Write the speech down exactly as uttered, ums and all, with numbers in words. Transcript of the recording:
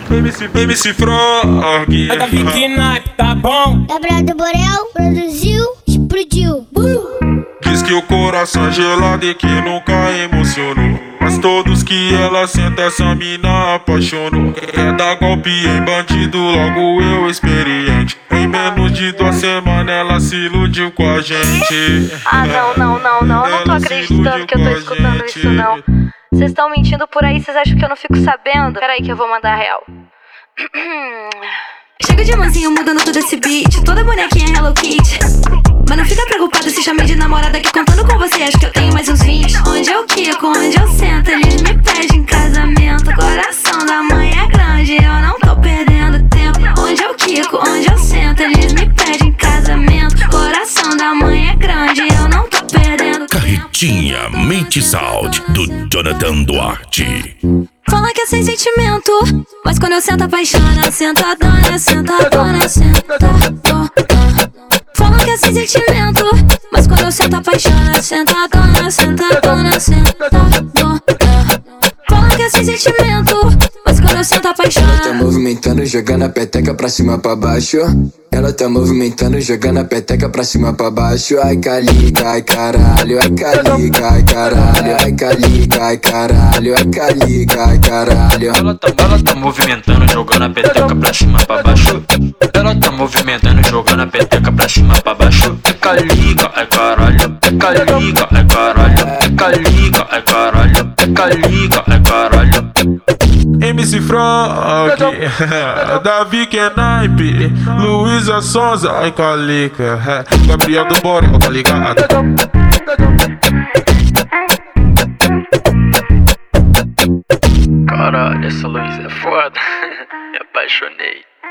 M C, M C Frog. É da Vicky Naipe, tá bom? Gabriel do Borel produziu, explodiu. Uh! Diz que o coração é gelado e que nunca emocionou, mas todos que ela senta essa mina apaixonou. Quer dar golpe em bandido, logo eu experiente. Em menos de duas semanas ela se iludiu com a gente. Ah, não, não, não, não, eu não tô acreditando que eu tô escutando isso, não. Vocês estão mentindo por aí, vocês acham que eu não fico sabendo? Peraí que eu vou mandar real. Chega de mansinho mudando todo esse beat, toda bonequinha Hello Kitty. Mas não fica preocupado se chamei de namorada, que contando com você acho que eu tenho mais uns vinte. Onde eu quico, onde eu sento, eles me pedem casamento. Coração da mãe é grande, eu não tô perdendo tempo. Onde eu quico, onde eu sento, eles me pedem casamento. Coração da mãe é grande, eu não tô perdendo tempo. Carretinha Mente Sound do Jonathan Duarte. Fala que é sem sentimento, mas quando eu sento apaixona. Sentadona, sentadona, sentadona. Fala que é sem sentimento, mas quando eu sento apaixona. Sentadona, sentadona, sentadona. Fala que é sem sentimento, mas quando eu sento apaixona. Ela tá movimentando, jogando a peteca pra cima pra baixo. Ela tá movimentando, jogando a peteca pra cima pra baixo. Ai calica, ai caralho, ai calica, ai caralho, ai calica, ai caralho, ai calica, ai caralho. Ela tá, ela tá movimentando, jogando a peteca pra cima pra baixo. Ela tá movimentando, jogando a peteca pra cima pra baixo. É calica, ai caralho, é calica, ai caralho, é calica, ai caralho, é calica, ai caralho. M C Frog, da Vicky Naipe, Luísa Sonza, ai calica. Gabriel do Borel, tá ligado? Caralho, essa Luísa é foda. Me apaixonei.